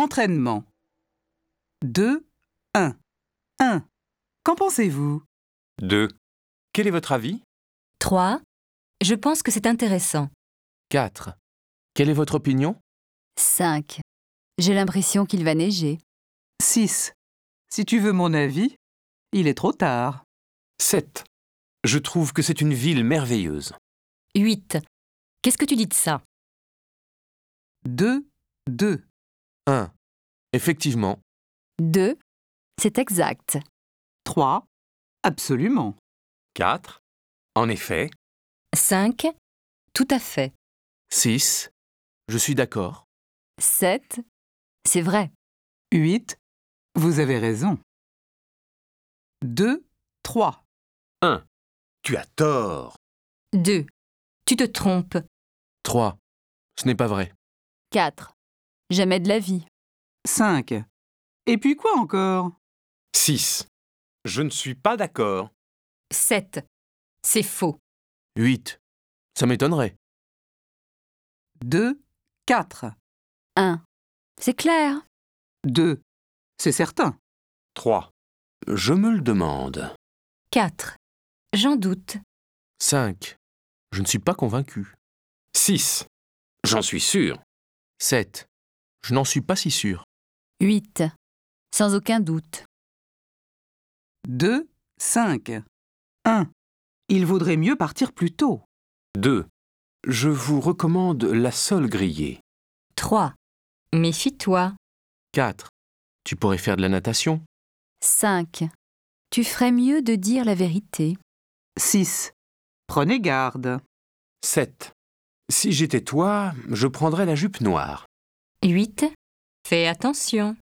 Entraînement. 2, 1. 1. Qu'en pensez-vous? 2. Quel est votre avis? 3. Je pense que c'est intéressant. 4. Quelle est votre opinion? 5. J'ai l'impression qu'il va neiger. 6. Si tu veux mon avis, il est trop tard. 7. Je trouve que c'est une ville merveilleuse. 8. Qu'est-ce que tu dis de ça? 2, 2. 1. Effectivement. 2. C'est exact. 3. Absolument. 4. En effet. 5. Tout à fait. 6. Je suis d'accord. 7. C'est vrai. 8. Vous avez raison. 2, 3. 1. Tu as tort. 2. Tu te trompes. 3. Ce n'est pas vrai. 4. Jamais de la vie. 5. Et puis quoi encore? 6. Je ne suis pas d'accord. 7. C'est faux. 8. Ça m'étonnerait. 2, 4. 1. C'est clair. 2. C'est certain. 3. Je me le demande. 4. J'en doute. 5. Je ne suis pas convaincu. 6. J'en suis sûr. 7. Je n'en suis pas si sûr. 8. Sans aucun doute. 2, 5. 1. Il vaudrait mieux partir plus tôt. 2. Je vous recommande la sole grillée. 3. Méfie-toi. 4. Tu pourrais faire de la natation. 5. Tu ferais mieux de dire la vérité. 6. Prenez garde. 7. Si j'étais toi, je prendrais la jupe noire. 8. Fais attention.